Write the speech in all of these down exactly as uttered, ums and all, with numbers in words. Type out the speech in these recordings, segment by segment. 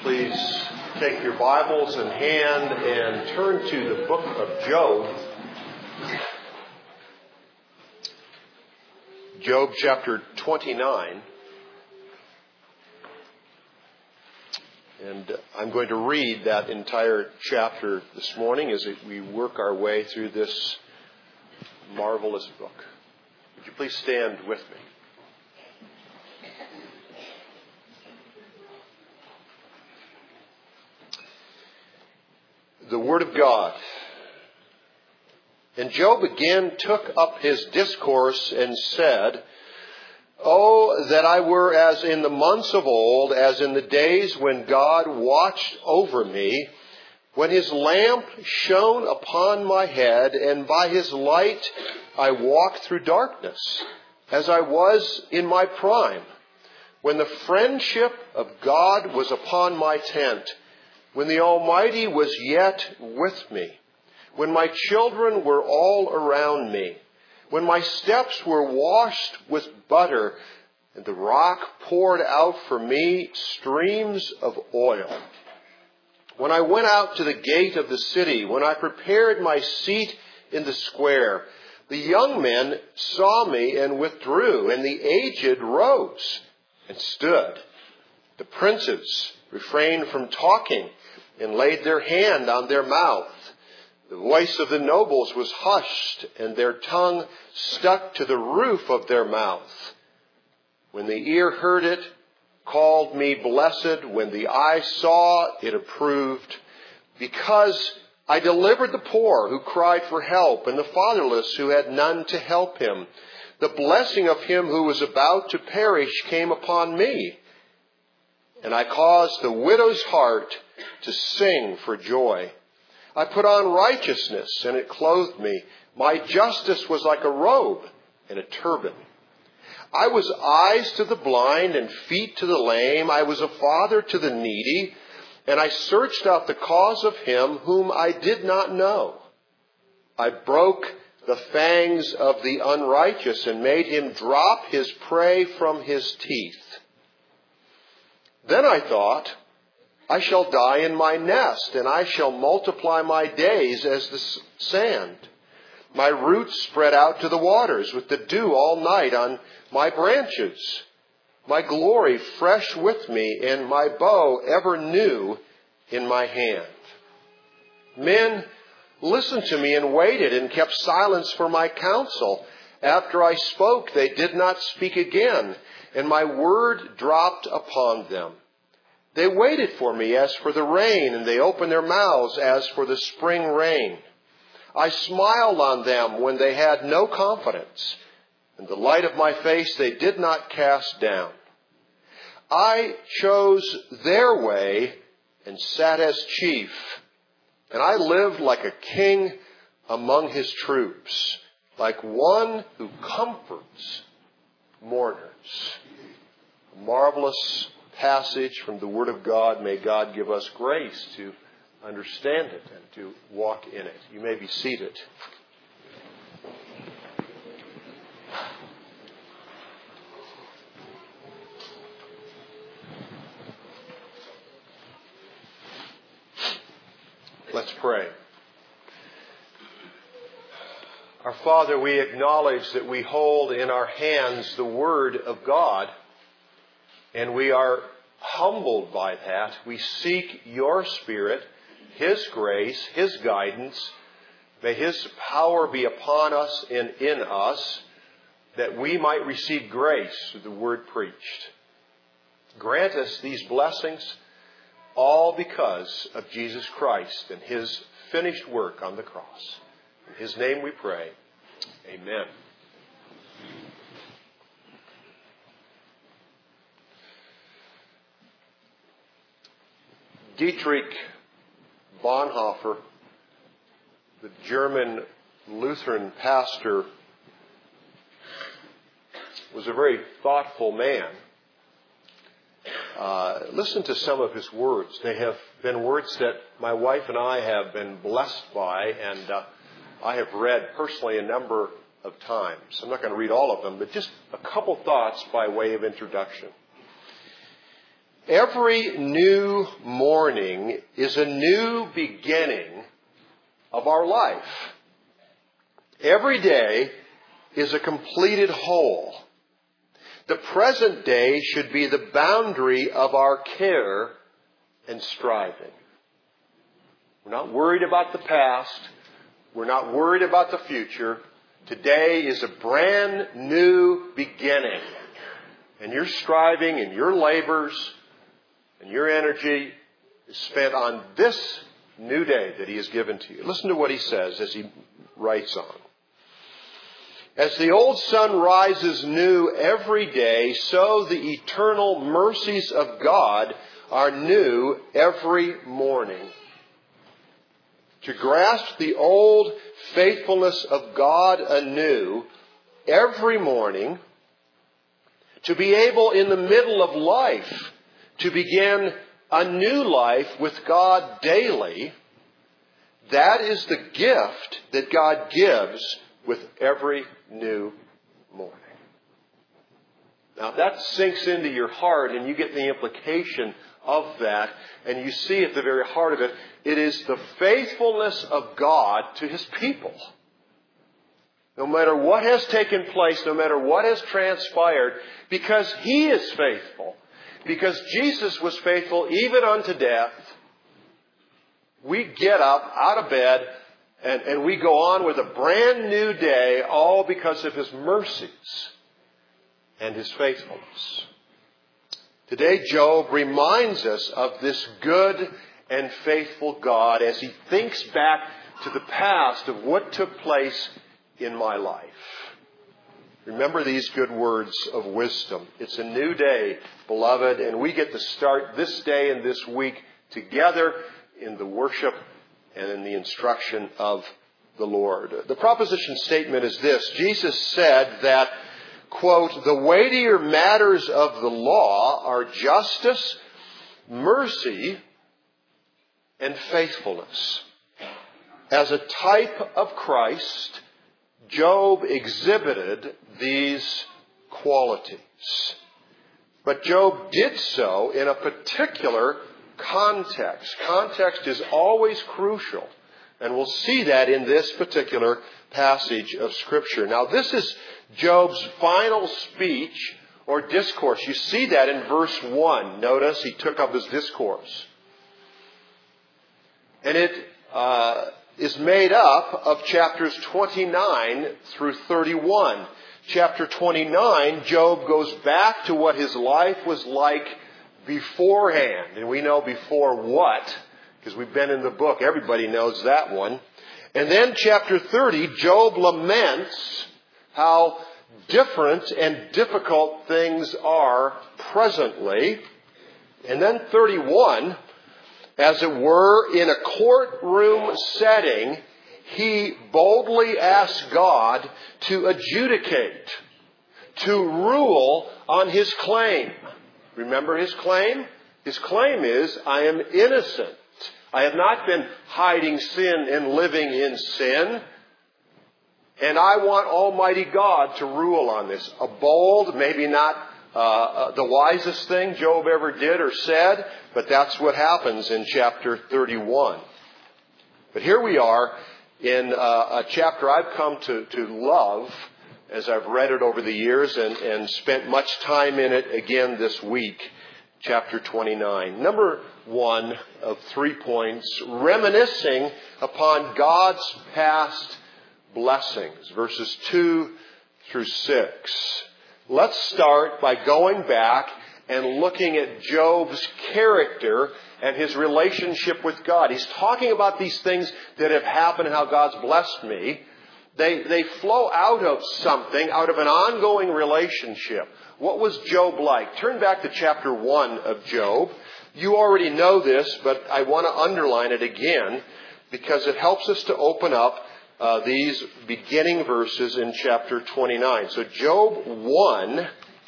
Please take your Bibles in hand and turn to the book of Job. Job chapter twenty-nine. And I'm going to read that entire chapter this morning as we work our way through this marvelous book. Would you please stand with me? The Word of God. And Job again took up his discourse and said, "Oh, that I were as in the months of old, as in the days when God watched over me, when his lamp shone upon my head, and by his light I walked through darkness, as I was in my prime, when the friendship of God was upon my tent, when the Almighty was yet with me, when my children were all around me, when my steps were washed with butter, and the rock poured out for me streams of oil. When I went out to the gate of the city, when I prepared my seat in the square, the young men saw me and withdrew, and the aged rose and stood. The princes refrained from talking and laid their hand on their mouth. The voice of the nobles was hushed, and their tongue stuck to the roof of their mouth. When the ear heard it, called me blessed. When the eye saw, it approved. Because I delivered the poor who cried for help, and the fatherless who had none to help him. The blessing of him who was about to perish came upon me. And I caused the widow's heart to sing for joy. I put on righteousness, and it clothed me. My justice was like a robe and a turban. I was eyes to the blind and feet to the lame. I was a father to the needy, and I searched out the cause of him whom I did not know. I broke the fangs of the unrighteous and made him drop his prey from his teeth. Then I thought, I shall die in my nest, and I shall multiply my days as the sand. My roots spread out to the waters with the dew all night on my branches. My glory fresh with me, and my bow ever new in my hand. Men listened to me and waited and kept silence for my counsel. After I spoke, they did not speak again, and my word dropped upon them. They waited for me as for the rain, and they opened their mouths as for the spring rain. I smiled on them when they had no confidence, and the light of my face they did not cast down. I chose their way and sat as chief, and I lived like a king among his troops, like one who comforts mourners." A marvelous passage from the Word of God. May God give us grace to understand it and to walk in it. You may be seated. Let's pray. Our Father, we acknowledge that we hold in our hands the Word of God, and we are humbled by that. We seek your Spirit, his grace, his guidance. May his power be upon us and in us, that we might receive grace through the word preached. Grant us these blessings, all because of Jesus Christ and his finished work on the cross. In his name we pray. Amen. Dietrich Bonhoeffer, the German Lutheran pastor, was a very thoughtful man. Uh, listen to some of his words. They have been words that my wife and I have been blessed by, and uh, I have read personally a number of times. I'm not going to read all of them, but just a couple thoughts by way of introduction. Every new morning is a new beginning of our life. Every day is a completed whole. The present day should be the boundary of our care and striving. We're not worried about the past. We're not worried about the future. Today is a brand new beginning. And your striving and your labors and your energy is spent on this new day that He has given to you. Listen to what He says as He writes on. As the old sun rises new every day, so the eternal mercies of God are new every morning. To grasp the old faithfulness of God anew every morning, to be able in the middle of life to begin a new life with God daily, that is the gift that God gives with every new morning. Now that sinks into your heart and you get the implication of that, and you see at the very heart of it, it is the faithfulness of God to His people. No matter what has taken place, no matter what has transpired, because He is faithful, because Jesus was faithful even unto death, we get up out of bed and, and we go on with a brand new day, all because of His mercies and His faithfulness. Today, Job reminds us of this good and faithful God as he thinks back to the past of what took place in my life. Remember these good words of wisdom. It's a new day, beloved, and we get to start this day and this week together in the worship and in the instruction of the Lord. The proposition statement is this. Jesus said that, quote, the weightier matters of the law are justice, mercy, and faithfulness. As a type of Christ, Job exhibited these qualities. But Job did so in a particular context. Context is always crucial. And we'll see that in this particular passage of Scripture. Now, this is Job's final speech or discourse. You see that in verse one. Notice he took up his discourse. And it uh, is made up of chapters twenty-nine through thirty-one. Chapter twenty-nine, Job goes back to what his life was like beforehand. And we know before what, because we've been in the book. Everybody knows that one. And then chapter thirty, Job laments how different and difficult things are presently. And then thirty-one, as it were, in a courtroom setting, he boldly asks God to adjudicate, to rule on his claim. Remember his claim? His claim is, I am innocent. I have not been hiding sin and living in sin. And I want Almighty God to rule on this. A bold, maybe not uh, the wisest thing Job ever did or said, but that's what happens in chapter thirty-one. But here we are in uh, a chapter I've come to, to love as I've read it over the years and, and spent much time in it again this week. Chapter twenty-nine. Number one of three points, reminiscing upon God's past blessings, verses two through six. Let's start by going back and looking at Job's character and his relationship with God. He's talking about these things that have happened and how God's blessed me. They, they flow out of something, out of an ongoing relationship. What was Job like? Turn back to chapter one of Job. You already know this, but I want to underline it again because it helps us to open up uh, these beginning verses in chapter twenty-nine. So Job one,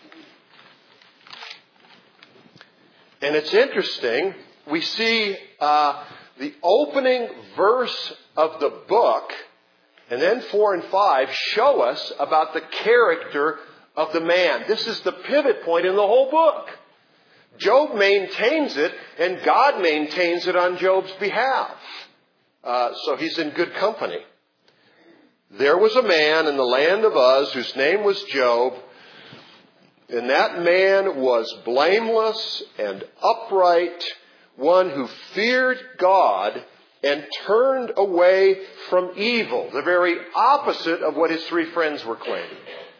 and it's interesting. We see uh, the opening verse of the book, and then four and five show us about the character of the man. This is the pivot point in the whole book. Job maintains it, and God maintains it on Job's behalf. Uh, so he's in good company. There was a man in the land of Uz whose name was Job, and that man was blameless and upright, one who feared God and turned away from evil, the very opposite of what his three friends were claiming.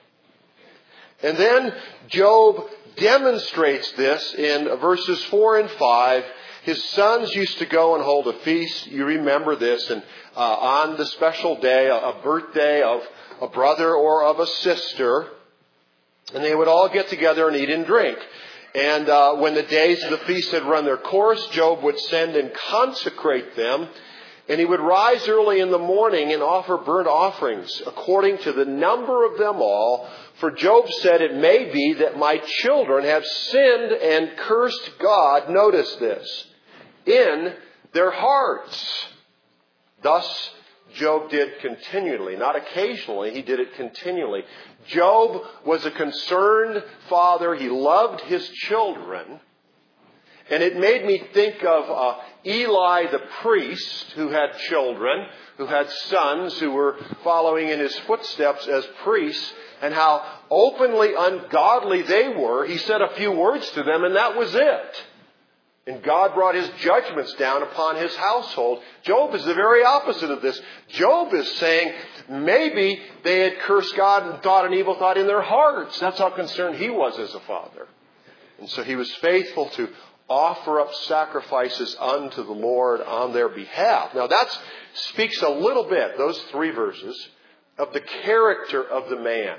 And then Job demonstrates this in verses four and five. His sons used to go and hold a feast. You remember this. And uh, on the special day, a birthday of a brother or of a sister, and they would all get together and eat and drink. And uh, when the days of the feast had run their course, Job would send and consecrate them. And he would rise early in the morning and offer burnt offerings according to the number of them all. For Job said, it may be that my children have sinned and cursed God, notice this, in their hearts. Thus, Job did continually, not occasionally, he did it continually. Job was a concerned father. He loved his children. And it made me think of uh, Eli the priest, who had children, who had sons who were following in his footsteps as priests, and how openly ungodly they were. He said a few words to them, and that was it. And God brought his judgments down upon his household. Job is the very opposite of this. Job is saying maybe they had cursed God and thought an evil thought in their hearts. That's how concerned he was as a father. And so he was faithful to offer up sacrifices unto the Lord on their behalf. Now that speaks a little bit, those three verses, of the character of the man.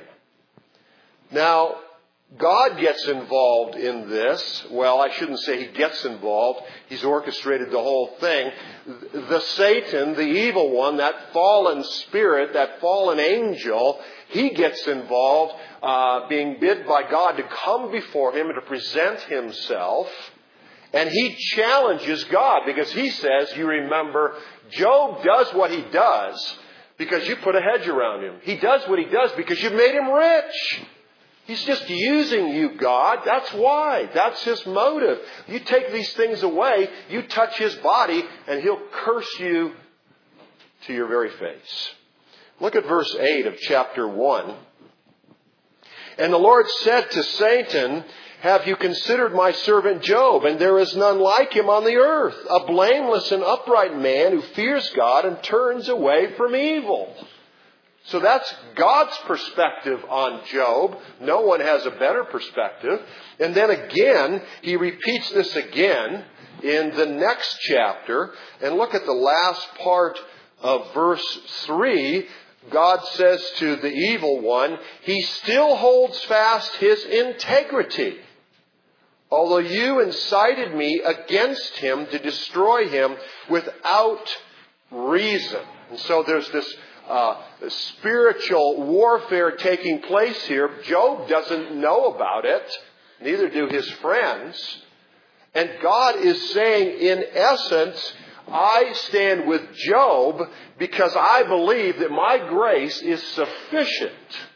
Now, God gets involved in this. Well, I shouldn't say he gets involved. He's orchestrated the whole thing. The Satan, the evil one, that fallen spirit, that fallen angel, he gets involved, uh, being bid by God to come before him and to present himself. And he challenges God because he says, you remember, Job does what he does because you put a hedge around him. He does what he does because you've made him rich. He's just using you, God. That's why. That's his motive. You take these things away, you touch his body, and he'll curse you to your very face. Look at verse eight of chapter one. And the Lord said to Satan, have you considered my servant Job? And there is none like him on the earth, a blameless and upright man who fears God and turns away from evil. So that's God's perspective on Job. No one has a better perspective. And then again, he repeats this again in the next chapter. And look at the last part of verse three. God says to the evil one, he still holds fast his integrity. Although you incited me against him to destroy him without reason. And so there's this uh, spiritual warfare taking place here. Job doesn't know about it. Neither do his friends. And God is saying, in essence, I stand with Job because I believe that my grace is sufficient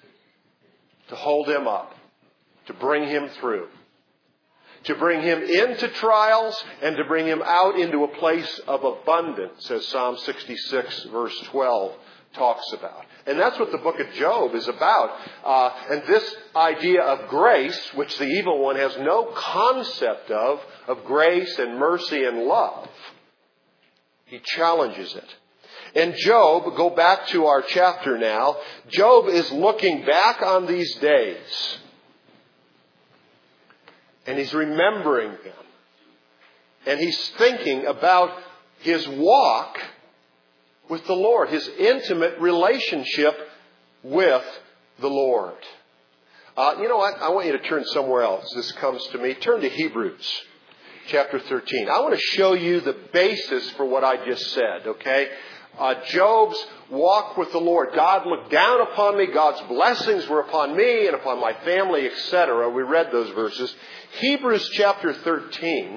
to hold him up, to bring him through, to bring him into trials and to bring him out into a place of abundance, as Psalm sixty-six verse twelve talks about. And that's what the book of Job is about. Uh, and this idea of grace, which the evil one has no concept of, of grace and mercy and love, he challenges it. And Job, go back to our chapter now, Job is looking back on these days. And he's remembering them. And he's thinking about his walk with the Lord, his intimate relationship with the Lord. Uh, you know what? I want you to turn somewhere else. This comes to me. Turn to Hebrews chapter thirteen. I want to show you the basis for what I just said, okay? Uh, Job's walk with the Lord. God looked down upon me. God's blessings were upon me and upon my family, et cetera. We read those verses. Hebrews chapter thirteen.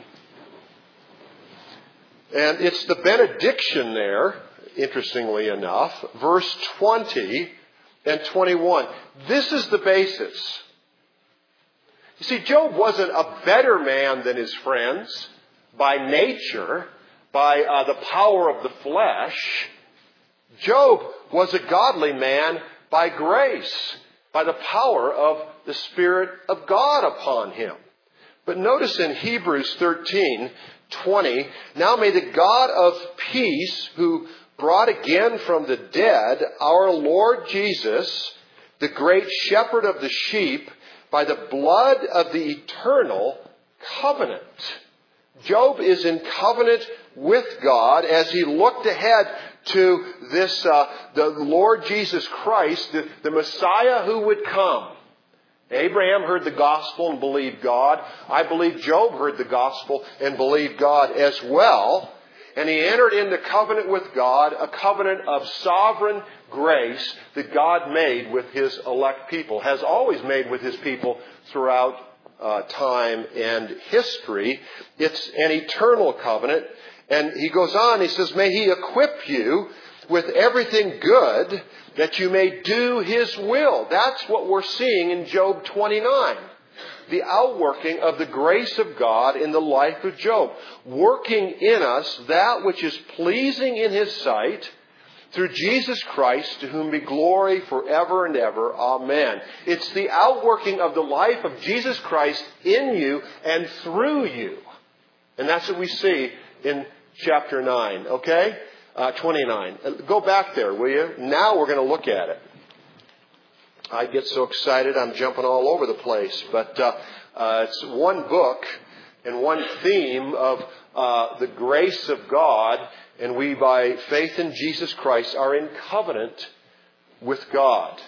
And it's the benediction there, interestingly enough. Verse twenty and twenty-one. This is the basis. You see, Job wasn't a better man than his friends by nature, by uh, the power of the flesh. Job was a godly man by grace, by the power of the Spirit of God upon him. But notice in Hebrews thirteen twenty, now may the God of peace, who brought again from the dead our Lord Jesus, the great shepherd of the sheep, by the blood of the eternal covenant. Job is in covenant with God as he looked ahead to this, uh, the Lord Jesus Christ, the, the Messiah who would come. Abraham heard the gospel and believed God. I believe Job heard the gospel and believed God as well. And he entered into covenant with God, a covenant of sovereign grace that God made with His elect people, has always made with His people throughout uh, time and history. It's an eternal covenant. And he goes on, he says, may He equip you with everything good that you may do His will. That's what we're seeing in Job twenty-nine. The outworking of the grace of God in the life of Job. Working in us that which is pleasing in His sight through Jesus Christ, to whom be glory forever and ever. Amen. It's the outworking of the life of Jesus Christ in you and through you. And that's what we see in chapter nine. Okay? Uh, twenty-nine. Go back there, will you? Now we're going to look at it. I get so excited I'm jumping all over the place. But uh, uh, it's one book and one theme of uh, the grace of God. And we, by faith in Jesus Christ, are in covenant with God.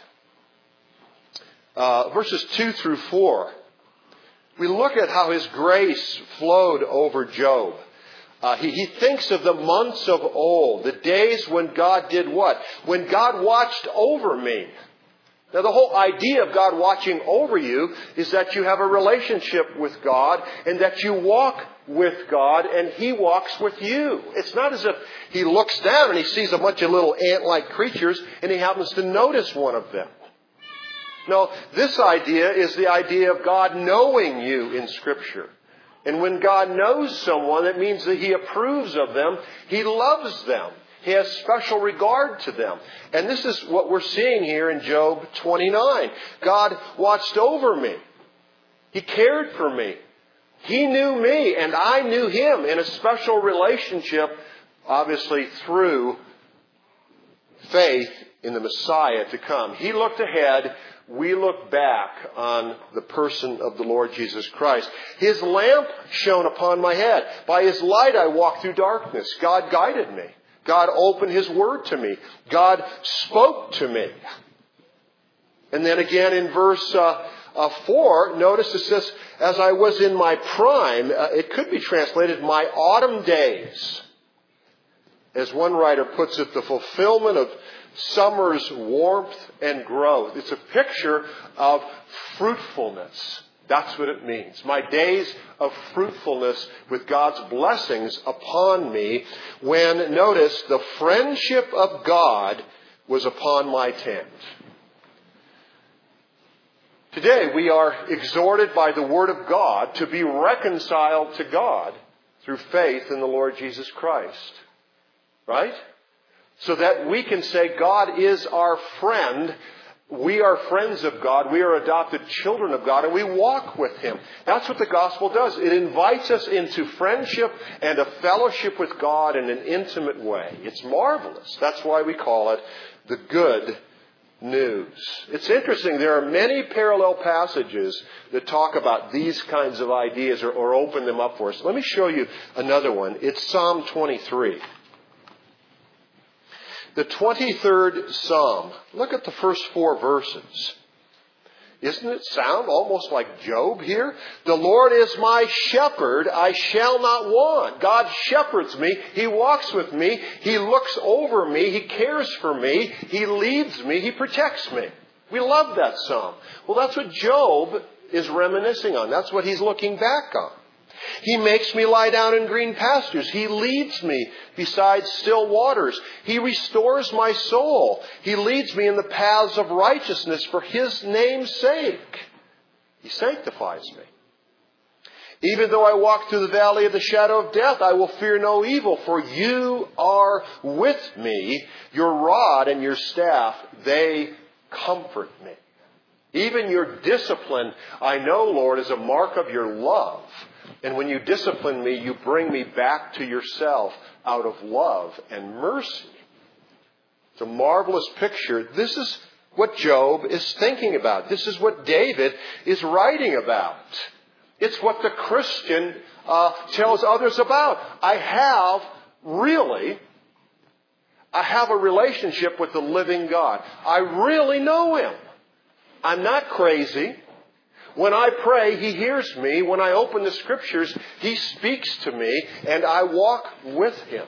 Uh, verses two through four. We look at how His grace flowed over Job. Uh, he, he thinks of the months of old, the days when God did what? When God watched over me. Now, the whole idea of God watching over you is that you have a relationship with God and that you walk with God and He walks with you. It's not as if He looks down and He sees a bunch of little ant-like creatures and He happens to notice one of them. No, this idea is the idea of God knowing you in Scripture. And when God knows someone, it means that He approves of them. He loves them. He has special regard to them. And this is what we're seeing here in Job twenty-nine. God watched over me. He cared for me. He knew me and I knew Him in a special relationship, obviously through faith in the Messiah to come. He looked ahead. We look back on the person of the Lord Jesus Christ. His lamp shone upon my head. By His light I walked through darkness. God guided me. God opened His word to me. God spoke to me. And then again in verse uh, uh, four, notice it says, as I was in my prime, uh, it could be translated, my autumn days. As one writer puts it, the fulfillment of summer's warmth and growth. It's a picture of fruitfulness. That's what it means. My days of fruitfulness with God's blessings upon me when, notice, the friendship of God was upon my tent. Today we are exhorted by the Word of God to be reconciled to God through faith in the Lord Jesus Christ. Right? So that we can say God is our friend. We are friends of God. We are adopted children of God, and we walk with Him. That's what the gospel does. It invites us into friendship and a fellowship with God in an intimate way. It's marvelous. That's why we call it the good news. It's interesting. There are many parallel passages that talk about these kinds of ideas or, or open them up for us. Let me show you another one. It's Psalm twenty-three. The twenty-third Psalm. Look at the first four verses. Doesn't it sound almost like Job here? The Lord is my shepherd, I shall not want. God shepherds me. He walks with me. He looks over me. He cares for me. He leads me. He protects me. We love that Psalm. Well, that's what Job is reminiscing on. That's what he's looking back on. He makes me lie down in green pastures. He leads me beside still waters. He restores my soul. He leads me in the paths of righteousness for His name's sake. He sanctifies me. Even though I walk through the valley of the shadow of death, I will fear no evil, for you are with me. Your rod and your staff, they comfort me. Even your discipline, I know, Lord, is a mark of your love. And when you discipline me, you bring me back to yourself out of love and mercy. It's a marvelous picture. This is what Job is thinking about. This is what David is writing about. It's what the Christian uh, tells others about. I have really, I have a relationship with the living God. I really know Him. I'm not crazy. When I pray, He hears me. When I open the Scriptures, He speaks to me, and I walk with Him.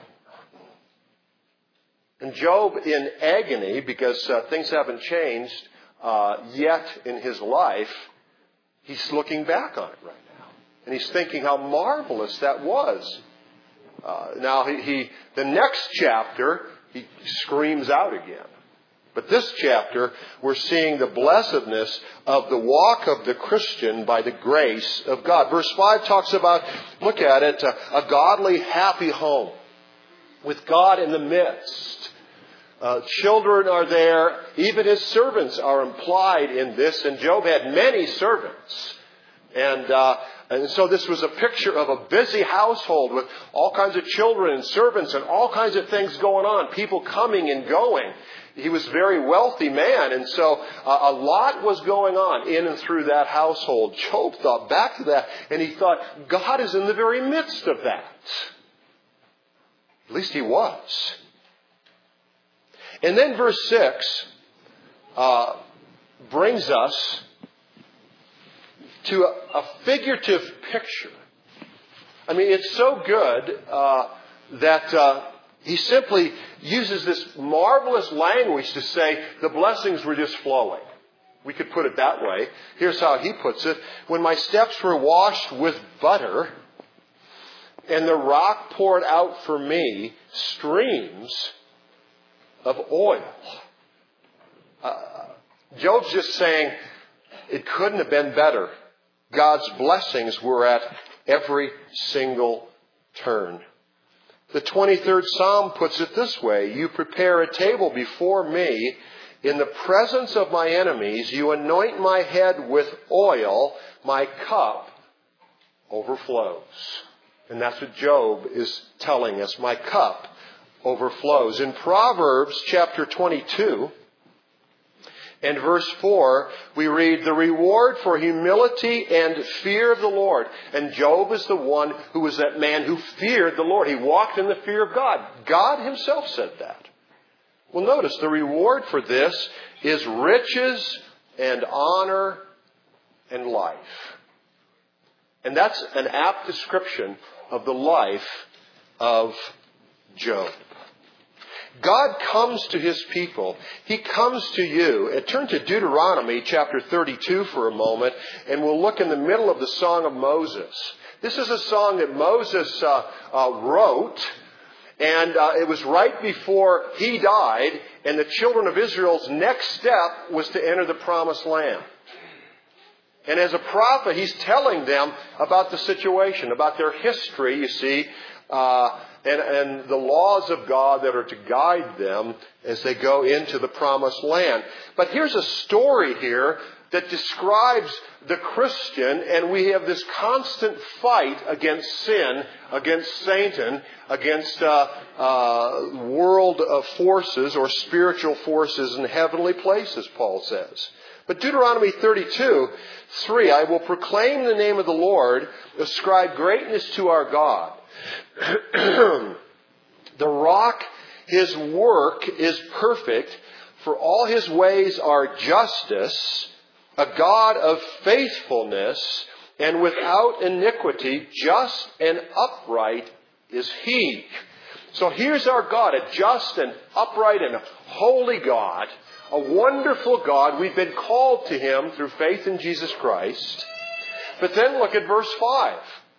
And Job, in agony, because uh, things haven't changed uh, yet in his life, he's looking back on it right now. And he's thinking how marvelous that was. Uh, now, he, he the next chapter, he screams out again. But this chapter, we're seeing the blessedness of the walk of the Christian by the grace of God. Verse five talks about, look at it, a, a godly, happy home with God in the midst. Uh, children are there. Even his servants are implied in this. And Job had many servants. And, uh, and so this was a picture of a busy household with all kinds of children and servants and all kinds of things going on. People coming and going. He was a very wealthy man. And so uh, a lot was going on in and through that household. Job thought back to that. And he thought, God is in the very midst of that. At least He was. And then verse six uh, brings us to a, a figurative picture. I mean, it's so good uh, that uh, he simply uses this marvelous language to say the blessings were just flowing. We could put it that way. Here's how he puts it. When my steps were washed with butter and the rock poured out for me streams of oil. Uh, Job's just saying it couldn't have been better. God's blessings were at every single turn. The twenty-third Psalm puts it this way. You prepare a table before me in the presence of my enemies. You anoint my head with oil. My cup overflows. And that's what Job is telling us. My cup overflows. In Proverbs chapter twenty-two and verse four, we read, the reward for humility and fear of the Lord. And Job is the one who was that man who feared the Lord. He walked in the fear of God. God Himself said that. Well, notice the reward for this is riches and honor and life. And that's an apt description of the life of Job. God comes to His people. He comes to you. And turn to Deuteronomy chapter thirty-two for a moment, and we'll look in the middle of the Song of Moses. This is a song that Moses uh, uh, wrote, and uh, it was right before he died, and the children of Israel's next step was to enter the Promised Land. And as a prophet, he's telling them about the situation, about their history, you see, uh, and, and the laws of God that are to guide them as they go into the Promised Land. But here's a story here that describes the Christian, and we have this constant fight against sin, against Satan, against uh, uh, world of forces or spiritual forces in heavenly places, Paul says. But Deuteronomy thirty-two, three, I will proclaim the name of the Lord, ascribe greatness to our God. The rock, His work is perfect, for all His ways are justice, a God of faithfulness, and without iniquity, just and upright is He. So here's our God, a just and upright and holy God, a wonderful God. We've been called to Him through faith in Jesus Christ. But then look at verse five.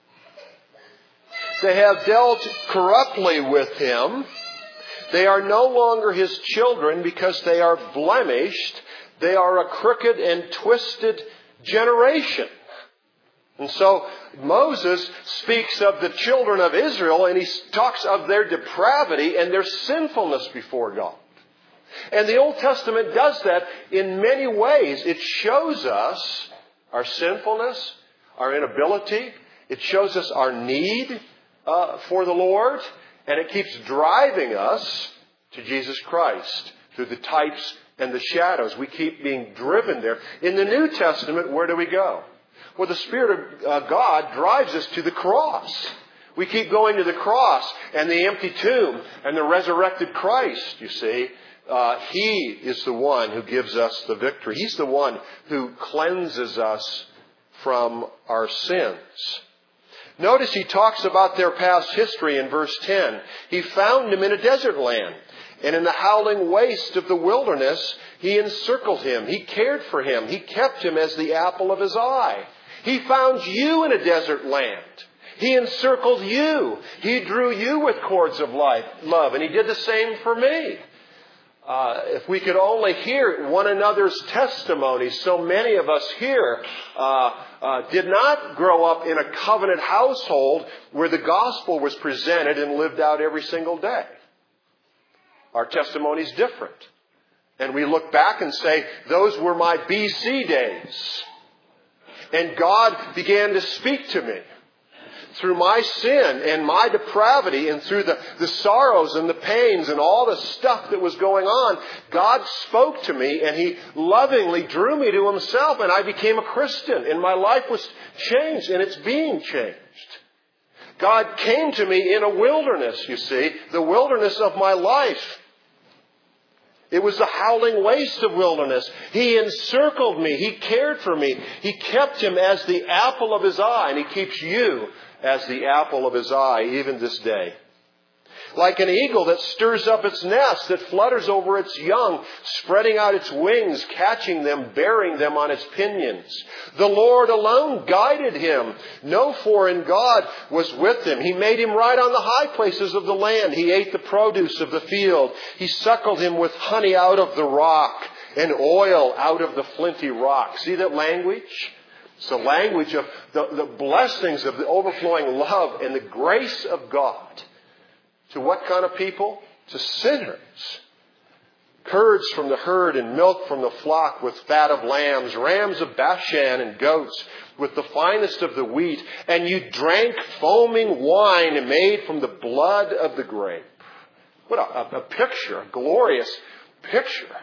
They have dealt corruptly with Him. They are no longer His children because they are blemished. They are a crooked and twisted generation. And so Moses speaks of the children of Israel, and he talks of their depravity and their sinfulness before God. And the Old Testament does that in many ways. It shows us our sinfulness, our inability. It shows us our need uh, for the Lord. And it keeps driving us to Jesus Christ through the types and the shadows. We keep being driven there. In the New Testament, where do we go? Well, the Spirit of uh, God drives us to the cross. We keep going to the cross and the empty tomb and the resurrected Christ, you see. Uh, he is the one who gives us the victory. He's the one who cleanses us from our sins. Notice he talks about their past history in verse ten. He found him in a desert land, and in the howling waste of the wilderness, he encircled him. He cared for him. He kept him as the apple of his eye. He found you in a desert land. He encircled you. He drew you with cords of life, love, and he did the same for me. Uh, if we could only hear one another's testimonies, so many of us here uh, uh, did not grow up in a covenant household where the gospel was presented and lived out every single day. Our testimony is different. And we look back and say, those were my B C days. And God began to speak to me through my sin and my depravity and through the, the sorrows and the pains and all the stuff that was going on. God spoke to me and He lovingly drew me to Himself, and I became a Christian and my life was changed, and it's being changed. God came to me in a wilderness, you see, the wilderness of my life. It was the howling waste of wilderness. He encircled me. He cared for me. He kept him as the apple of His eye, and He keeps you as the apple of His eye even this day. Like an eagle that stirs up its nest, that flutters over its young, spreading out its wings, catching them, bearing them on its pinions. The Lord alone guided him. No foreign god was with him. He made him ride on the high places of the land. He ate the produce of the field. He suckled him with honey out of the rock and oil out of the flinty rock. See that language? It's the language of the, the blessings of the overflowing love and the grace of God. To what kind of people? To sinners. Curds from the herd and milk from the flock with fat of lambs, rams of Bashan and goats with the finest of the wheat. And you drank foaming wine made from the blood of the grape. What a, a picture, a glorious picture.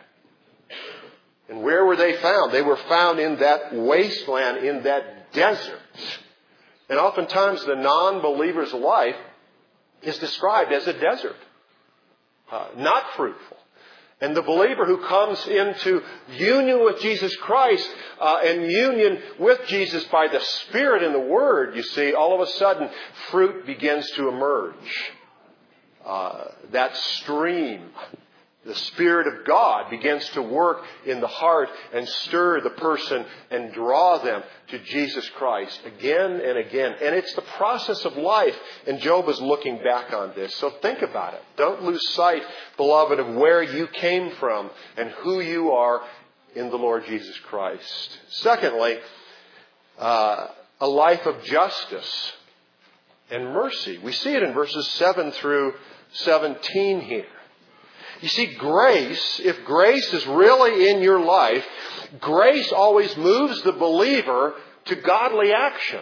And where were they found? They were found in that wasteland, in that desert. And oftentimes the non-believer's life is described as a desert, uh, not fruitful. And the believer who comes into union with Jesus Christ uh, and union with Jesus by the Spirit and the Word, you see, all of a sudden fruit begins to emerge. Uh, that stream, the Spirit of God begins to work in the heart and stir the person and draw them to Jesus Christ again and again. And it's the process of life. And Job is looking back on this. So think about it. Don't lose sight, beloved, of where you came from and who you are in the Lord Jesus Christ. Secondly, uh, a life of justice and mercy. We see it in verses seven through seventeen here. You see, grace, if grace is really in your life, grace always moves the believer to godly action.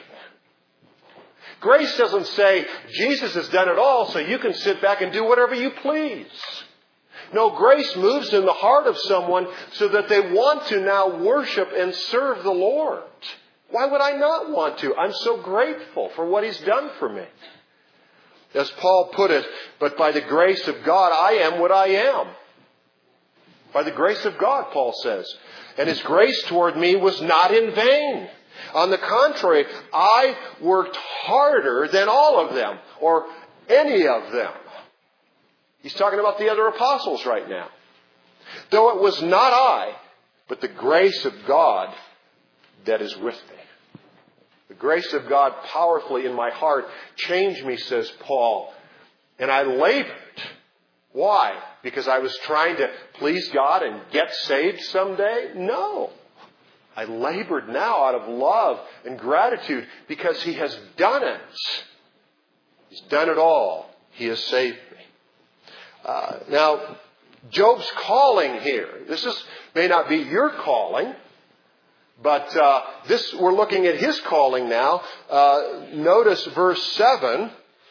Grace doesn't say, Jesus has done it all, so you can sit back and do whatever you please. No, grace moves in the heart of someone so that they want to now worship and serve the Lord. Why would I not want to? I'm so grateful for what He's done for me. As Paul put it, but by the grace of God, I am what I am. By the grace of God, Paul says. And His grace toward me was not in vain. On the contrary, I worked harder than all of them, or any of them. He's talking about the other apostles right now. Though it was not I, but the grace of God that is with me. The grace of God powerfully in my heart changed me, says Paul. And I labored. Why? Because I was trying to please God and get saved someday? No. I labored now out of love and gratitude because He has done it. He's done it all. He has saved me. Uh, now, Job's calling here. This is may not be your calling, but uh, this we're looking at his calling now. Uh, notice verse seven.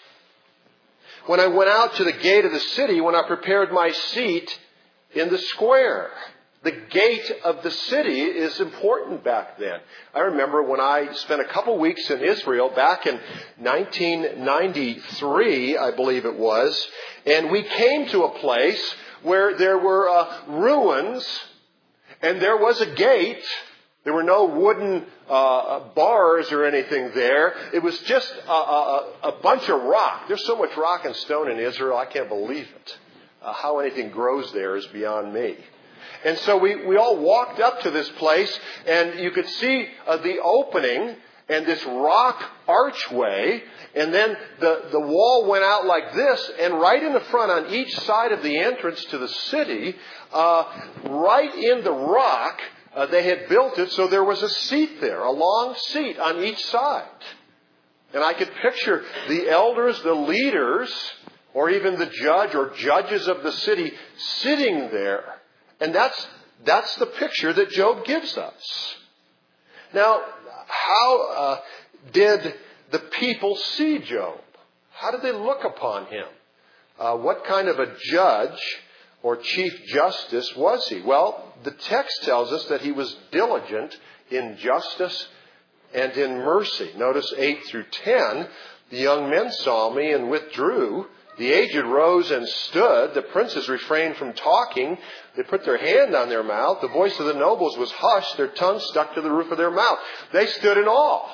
When I went out to the gate of the city, when I prepared my seat in the square. The gate of the city is important back then. I remember when I spent a couple weeks in Israel back in nineteen ninety-three, I believe it was, and we came to a place where there were uh, ruins and there was a gate. There were no wooden uh, bars or anything there. It was just a, a, a bunch of rock. There's so much rock and stone in Israel, I can't believe it. Uh, how anything grows there is beyond me. And so we, we all walked up to this place, and you could see uh, the opening and this rock archway, and then the, the wall went out like this, and right in the front on each side of the entrance to the city, uh, right in the rock, uh, they had built it so there was a seat there, a long seat on each side. And I could picture the elders, the leaders, or even the judge or judges of the city sitting there. And that's that's the picture that Job gives us. Now, how uh, did the people see Job? How did they look upon him? Uh, what kind of a judge or chief justice was he? Well, the text tells us that he was diligent in justice and in mercy. Notice eight through ten, the young men saw me and withdrew. The aged rose and stood. The princes refrained from talking. They put their hand on their mouth. The voice of the nobles was hushed. Their tongue stuck to the roof of their mouth. They stood in awe,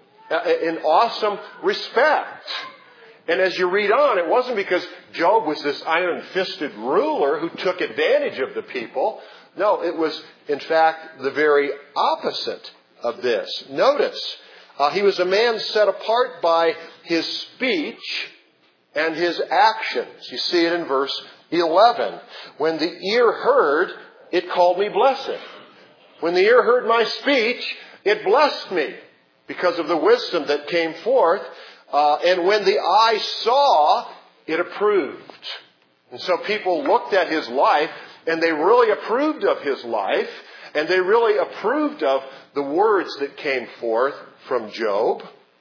in awesome respect. And as you read on, it wasn't because Job was this iron-fisted ruler who took advantage of the people. No, it was, in fact, the very opposite of this. Notice, uh, he was a man set apart by his speech and his actions. You see it in verse eleven. When the ear heard, it called me blessed. When the ear heard my speech, it blessed me because of the wisdom that came forth. Uh, and when the eye saw, it approved. And so people looked at his life and they really approved of his life. And they really approved of the words that came forth from Job.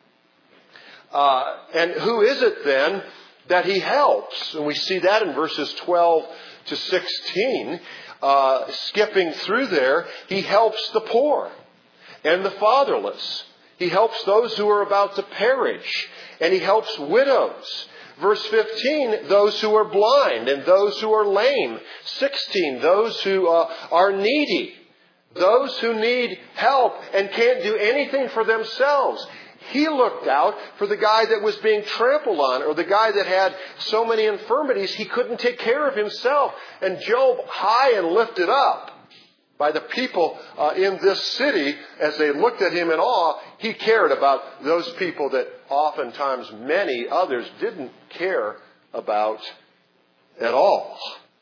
Uh, and who is it then that he helps? And we see that in verses twelve to sixteen. Uh, skipping through there, he helps the poor and the fatherless. He helps those who are about to perish. And he helps widows. Verse fifteen, those who are blind and those who are lame. sixteen, those who uh, are needy. Those who need help and can't do anything for themselves. He looked out for the guy that was being trampled on, or the guy that had so many infirmities he couldn't take care of himself. And Job, high and lifted up by the people uh, in this city, as they looked at him in awe, he cared about those people that oftentimes many others didn't care about at all.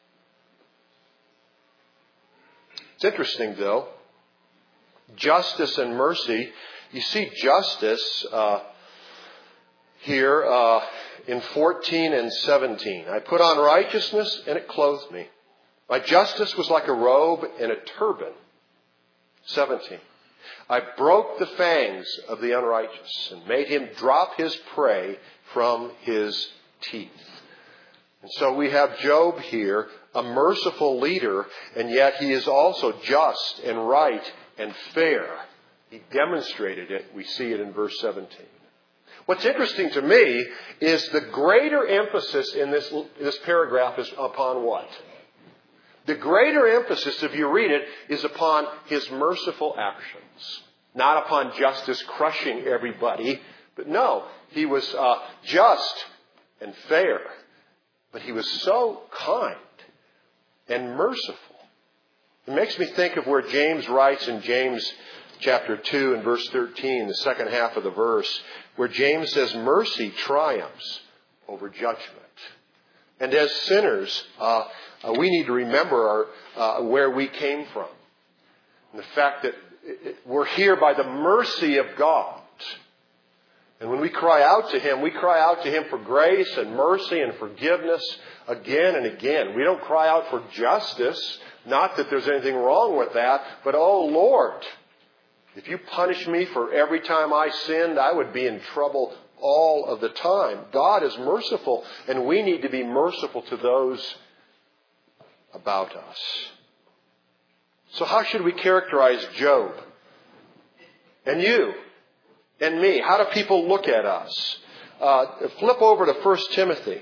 It's interesting, though. Justice and mercy. You see justice uh, here uh, in fourteen and seventeen. I put on righteousness and it clothed me. My justice was like a robe and a turban. seventeen. I broke the fangs of the unrighteous and made him drop his prey from his teeth. And so we have Job here, a merciful leader, and yet he is also just and right and fair. He demonstrated it. We see it in verse seventeen. What's interesting to me is the greater emphasis in this, this paragraph is upon what? The greater emphasis, if you read it, is upon his merciful actions. Not upon justice crushing everybody. But no, he was uh, just and fair. But he was so kind and merciful. It makes me think of where James writes in James chapter two and verse thirteen, the second half of the verse, where James says mercy triumphs over judgment. And as sinners, uh, uh, we need to remember our, uh, where we came from. And the fact that we're here by the mercy of God. And when we cry out to Him, we cry out to Him for grace and mercy and forgiveness again and again. We don't cry out for justice. Not that there's anything wrong with that, but oh Lord, if you punish me for every time I sinned, I would be in trouble all of the time. God is merciful, and we need to be merciful to those about us. So how should we characterize Job? And you? And me? How do people look at us? Uh, flip over to First Timothy.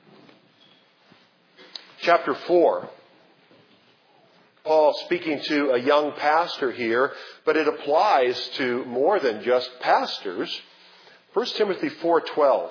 Chapter four. Paul speaking to a young pastor here, but it applies to more than just pastors. First Timothy four twelve.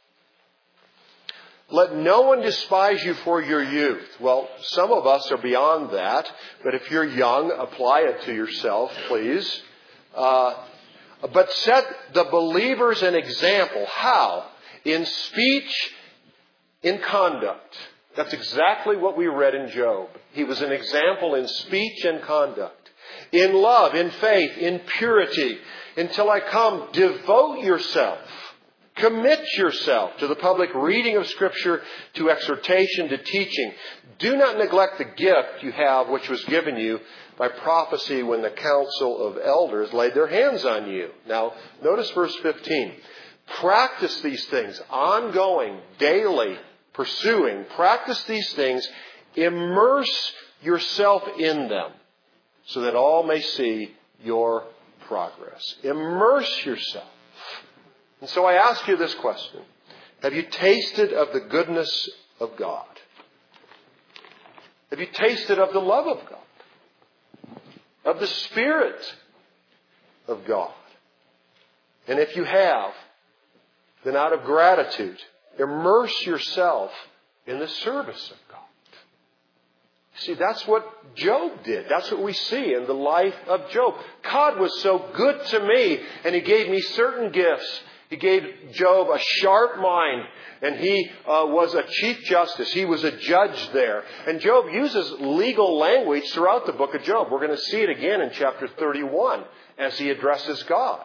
Let no one despise you for your youth. Well, some of us are beyond that, but if you're young, apply it to yourself, please. Uh, but set the believers an example. How? In speech, in conduct. That's exactly what we read in Job. He was an example in speech and conduct. In love, in faith, in purity. Until I come, devote yourself. Commit yourself to the public reading of Scripture, to exhortation, to teaching. Do not neglect the gift you have which was given you by prophecy when the council of elders laid their hands on you. Now, notice verse fifteen. Practice these things, ongoing, daily, pursuing. Practice these things. Immerse yourself in them so that all may see your progress. Immerse yourself. And so I ask you this question. Have you tasted of the goodness of God? Have you tasted of the love of God? Of the Spirit of God? And if you have, then out of gratitude, immerse yourself in the service of God. See, that's what Job did. That's what we see in the life of Job. God was so good to me, and He gave me certain gifts. He gave Job a sharp mind, and he uh, was a chief justice. He was a judge there. And Job uses legal language throughout the book of Job. We're going to see it again in chapter thirty-one as he addresses God.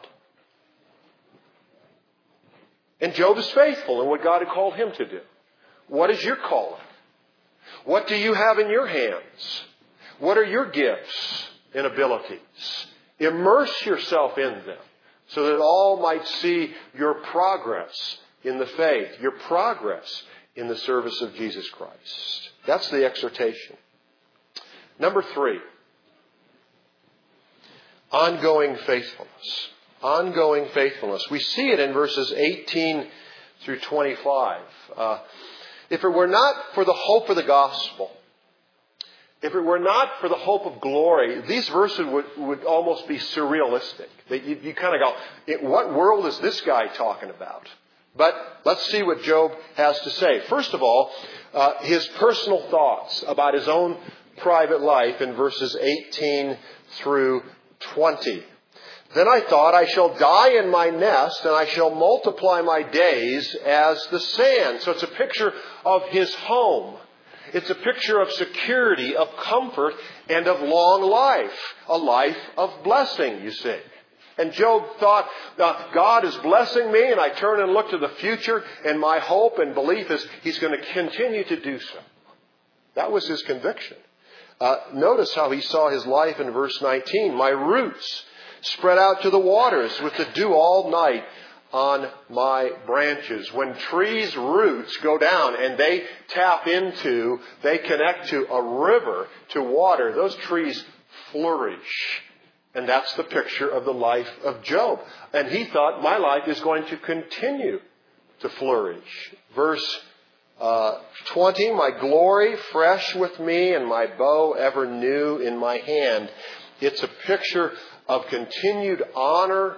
And Job is faithful in what God had called him to do. What is your calling? What do you have in your hands? What are your gifts and abilities? Immerse yourself in them, so that all might see your progress in the faith, your progress in the service of Jesus Christ. That's the exhortation. Number three, ongoing faithfulness. Ongoing faithfulness. We see it in verses eighteen through twenty-five. Uh, if it were not for the hope of the gospel, if it were not for the hope of glory, these verses would, would almost be surrealistic. You, you kind of go, what world is this guy talking about? But let's see what Job has to say. First of all, uh, his personal thoughts about his own private life in verses eighteen through twenty. Then I thought, I shall die in my nest, and I shall multiply my days as the sand. So it's a picture of his home. It's a picture of security, of comfort, and of long life. A life of blessing, you see. And Job thought, God is blessing me, and I turn and look to the future, and my hope and belief is He's going to continue to do so. That was his conviction. Uh, notice how he saw his life in verse nineteen. My roots spread out to the waters with the dew all night on my branches. When trees' roots go down and they tap into, they connect to a river to water, those trees flourish. And that's the picture of the life of Job. And he thought, my life is going to continue to flourish. Verse uh, twenty, my glory fresh with me and my bow ever new in my hand. It's a picture of continued honor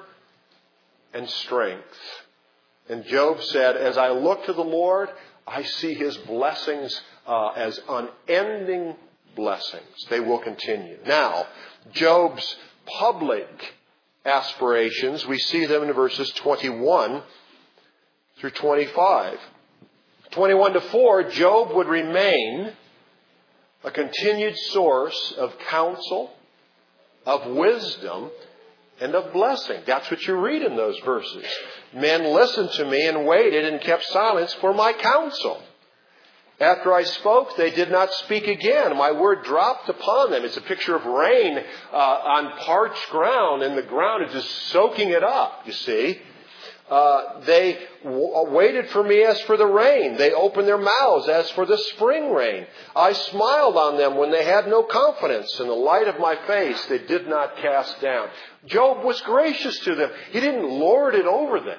and strength. And Job said, as I look to the Lord, I see His blessings uh, as unending blessings. They will continue. Now, Job's public aspirations, we see them in verses twenty-one through twenty-five. twenty-one to four, Job would remain a continued source of counsel of wisdom and of blessing. That's what you read in those verses. Men listened to me and waited and kept silence for my counsel. After I spoke, they did not speak again. My word dropped upon them. It's a picture of rain uh, on parched ground, and the ground is just soaking it up, you see. Uh, they w- waited for me as for the rain. They opened their mouths as for the spring rain. I smiled on them when they had no confidence. In the light of my face, they did not cast down. Job was gracious to them. He didn't lord it over them.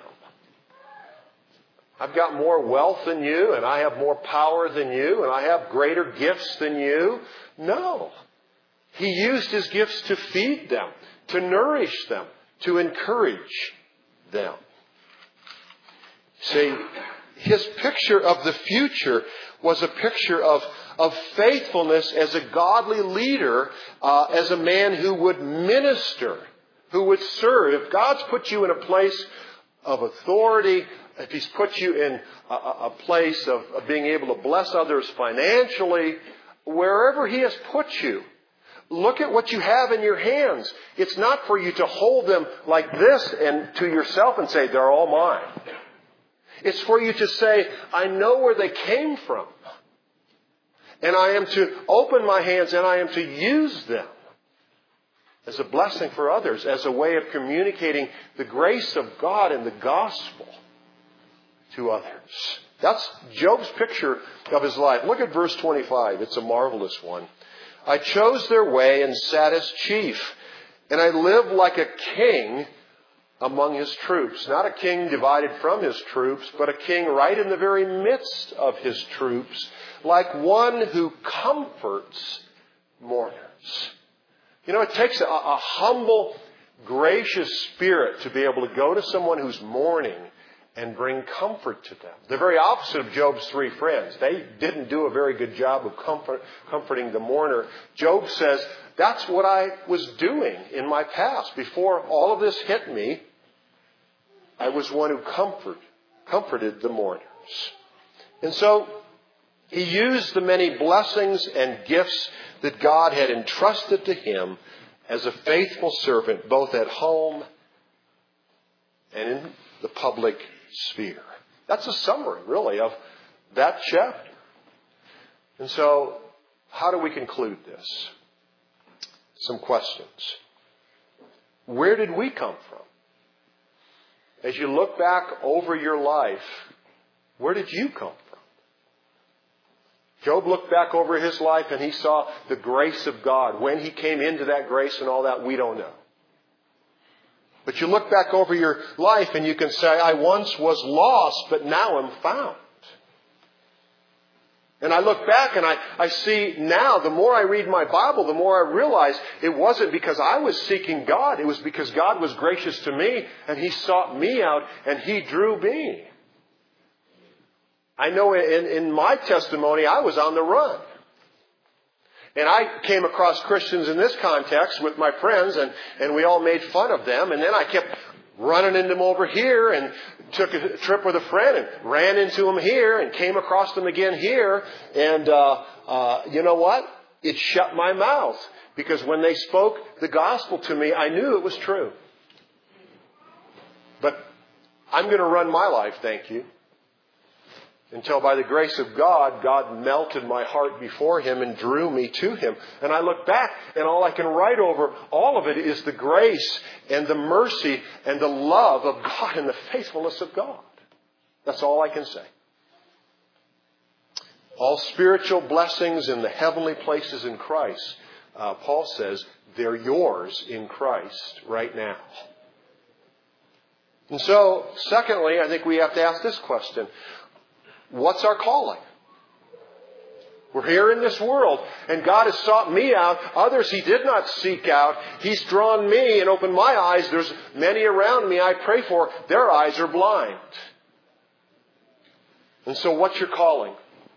I've got more wealth than you, and I have more power than you, and I have greater gifts than you. No. He used his gifts to feed them, to nourish them, to encourage them. See, his picture of the future was a picture of, of faithfulness as a godly leader, uh, as a man who would minister, who would serve. If God's put you in a place of authority, if He's put you in a, a place of, of being able to bless others financially, wherever He has put you, look at what you have in your hands. It's not for you to hold them like this and to yourself and say, they're all mine. It's for you to say, I know where they came from. And I am to open my hands and I am to use them as a blessing for others, as a way of communicating the grace of God and the gospel to others. That's Job's picture of his life. Look at verse twenty-five. It's a marvelous one. I chose their way and sat as chief, and I lived like a king among his troops. Not a king divided from his troops, but a king right in the very midst of his troops, like one who comforts mourners. You know, it takes a, a humble, gracious spirit to be able to go to someone who's mourning and bring comfort to them. The very opposite of Job's three friends. They didn't do a very good job of comfort, comforting the mourner. Job says, that's what I was doing in my past. Before all of this hit me, I was one who comfort, comforted the mourners. And so he used the many blessings and gifts that God had entrusted to him as a faithful servant, both at home and in the public sphere. That's a summary, really, of that chapter. And so, how do we conclude this? Some questions. Where did we come from? As you look back over your life, where did you come from? Job looked back over his life and he saw the grace of God. When he came into that grace and all that, we don't know. But you look back over your life and you can say, I once was lost, but now I'm found. And I look back and I, I see now, the more I read my Bible, the more I realize it wasn't because I was seeking God. It was because God was gracious to me and He sought me out and He drew me. I know in, in my testimony, I was on the run. And I came across Christians in this context with my friends, and, and we all made fun of them. And then I kept running into them over here and took a trip with a friend and ran into them here and came across them again here. And uh, uh, you know what? It shut my mouth, because when they spoke the gospel to me, I knew it was true. But I'm going to run my life, thank you. Until by the grace of God, God melted my heart before Him and drew me to Him. And I look back and all I can write over all of it is the grace and the mercy and the love of God and the faithfulness of God. That's all I can say. All spiritual blessings in the heavenly places in Christ, uh, Paul says, they're yours in Christ right now. And so, secondly, I think we have to ask this question. What's our calling? We're here in this world, and God has sought me out. Others He did not seek out. He's drawn me and opened my eyes. There's many around me I pray for. Their eyes are blind. And so what's your calling?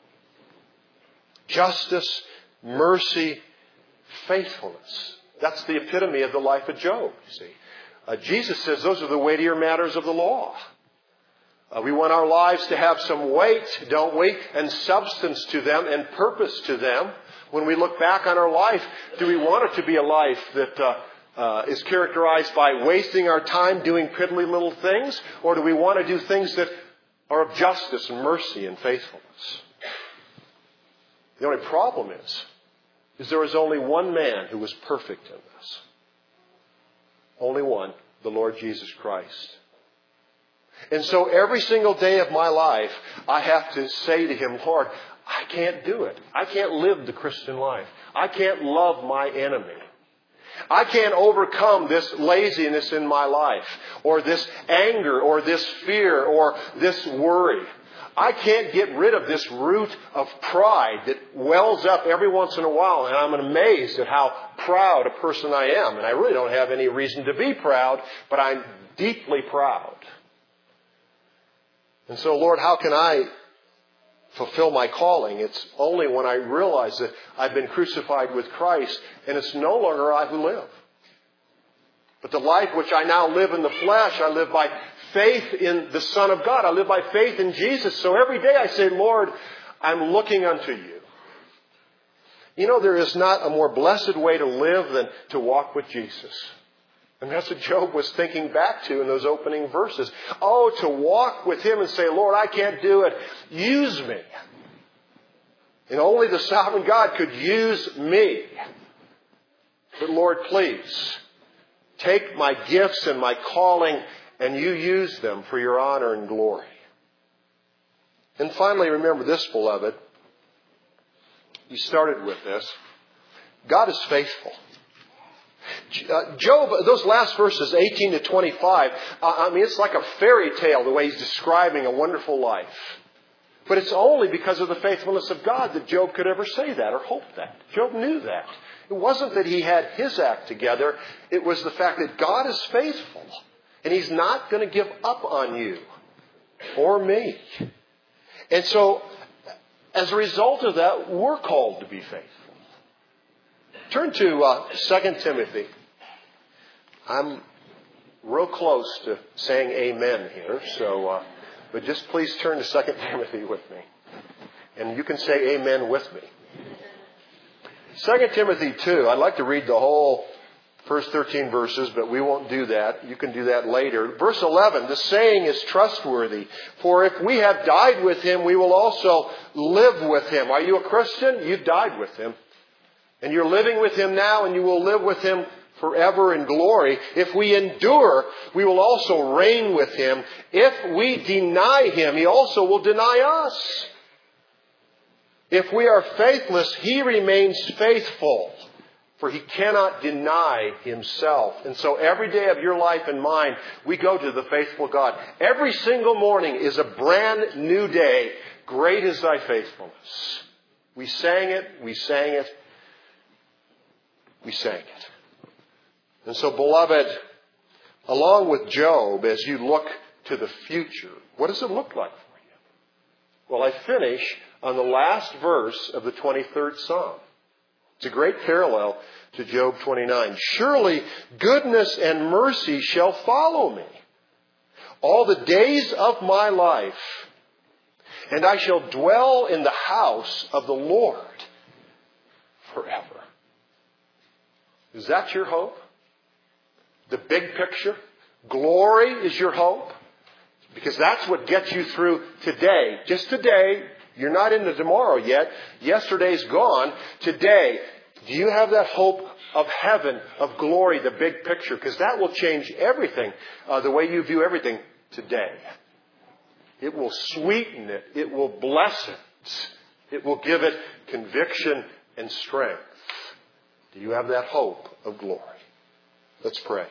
Justice, mercy, faithfulness. That's the epitome of the life of Job, you see. Uh, Jesus says those are the weightier matters of the law. Uh, we want our lives to have some weight, don't we? And substance to them and purpose to them. When we look back on our life, do we want it to be a life that uh, uh, is characterized by wasting our time doing piddly little things? Or do we want to do things that are of justice and mercy and faithfulness? The only problem is, is there is only one man who was perfect in this. Only one, the Lord Jesus Christ. And so every single day of my life, I have to say to Him, Lord, I can't do it. I can't live the Christian life. I can't love my enemy. I can't overcome this laziness in my life, or this anger, or this fear, or this worry. I can't get rid of this root of pride that wells up every once in a while, and I'm amazed at how proud a person I am. And I really don't have any reason to be proud, but I'm deeply proud. And so, Lord, how can I fulfill my calling? It's only when I realize that I've been crucified with Christ, and it's no longer I who live. But the life which I now live in the flesh, I live by faith in the Son of God. I live by faith in Jesus. So every day I say, Lord, I'm looking unto you. You know, there is not a more blessed way to live than to walk with Jesus. And that's what Job was thinking back to in those opening verses. Oh, to walk with Him and say, Lord, I can't do it. Use me. And only the sovereign God could use me. But Lord, please, take my gifts and my calling and you use them for your honor and glory. And finally, remember this, beloved. You started with this. God is faithful. Uh, Job, those last verses, eighteen to twenty-five, uh, I mean, it's like a fairy tale the way he's describing a wonderful life. But it's only because of the faithfulness of God that Job could ever say that or hope that. Job knew that. It wasn't that he had his act together. It was the fact that God is faithful. And He's not going to give up on you or me. And so, as a result of that, we're called to be faithful. Turn to uh, Second Timothy. I'm real close to saying amen here, so uh, but just please turn to Second Timothy with me. And you can say amen with me. Second Timothy two, I'd like to read the whole first thirteen verses, but we won't do that. You can do that later. Verse eleven, the saying is trustworthy. For if we have died with Him, we will also live with Him. Are you a Christian? You've died with Him. And you're living with Him now, and you will live with Him forever in glory. If we endure, we will also reign with Him. If we deny Him, He also will deny us. If we are faithless, He remains faithful, for He cannot deny Himself. And so every day of your life and mine, we go to the faithful God. Every single morning is a brand new day. Great is Thy faithfulness. We sang it, we sang it, we sang it. And so, beloved, along with Job, as you look to the future, what does it look like for you? Well, I finish on the last verse of the twenty-third Psalm. It's a great parallel to Job twenty-nine. Surely goodness and mercy shall follow me all the days of my life, and I shall dwell in the house of the Lord forever. Is that your hope? The big picture? Glory is your hope? Because that's what gets you through today. Just today. You're not into tomorrow yet. Yesterday's gone. Today, do you have that hope of heaven, of glory, the big picture? Because that will change everything, uh, the way you view everything today. It will sweeten it. It will bless it. It will give it conviction and strength. Do you have that hope of glory? Let's pray.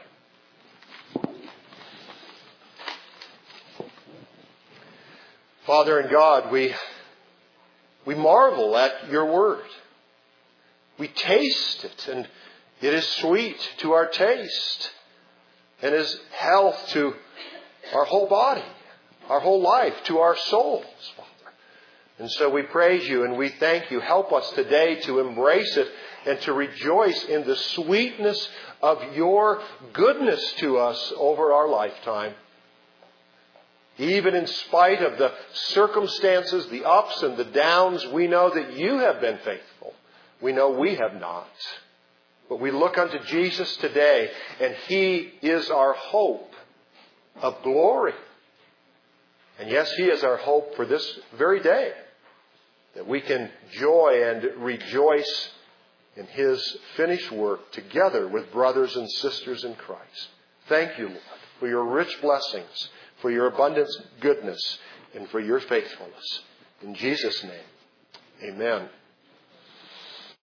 Father and God, we we marvel at your word. We taste it, and it is sweet to our taste, and is health to our whole body, our whole life, to our souls, Father. And so we praise you and we thank you. Help us today to embrace it and to rejoice in the sweetness of your goodness to us over our lifetime. Even in spite of the circumstances, the ups and the downs, we know that you have been faithful. We know we have not. But we look unto Jesus today, and He is our hope of glory. And yes, He is our hope for this very day, that we can joy and rejoice in His finished work together with brothers and sisters in Christ. Thank you, Lord, for your rich blessings, for your abundant goodness, and for your faithfulness. In Jesus' name, amen.